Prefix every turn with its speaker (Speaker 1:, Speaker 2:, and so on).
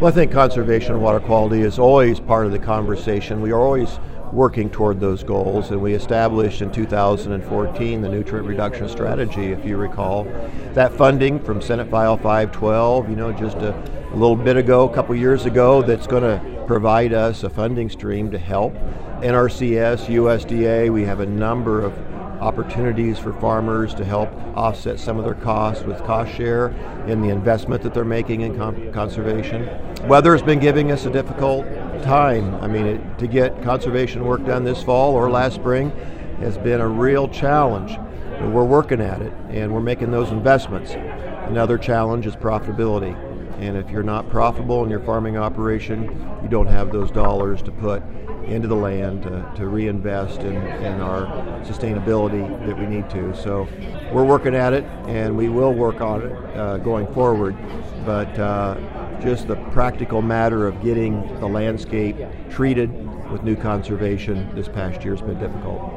Speaker 1: Well, I think conservation of water quality is always part of the conversation. We are always working toward those goals, and we established in 2014 the nutrient reduction strategy, if you recall. That funding from Senate File 512, just a little bit ago, a couple years ago, that's going to provide us a funding stream to help NRCS, USDA. We have a number of opportunities for farmers to help offset some of their costs with cost share in the investment that they're making in conservation. Weather has been giving us a difficult time. To get conservation work done this fall or last spring has been a real challenge. But we're working at it, and we're making those investments. Another challenge is profitability. And if you're not profitable in your farming operation, you don't have those dollars to put into the land to reinvest in our sustainability that we need to. So we're working at it, and we will work on it going forward. But just the practical matter of getting the landscape treated with new conservation this past year has been difficult.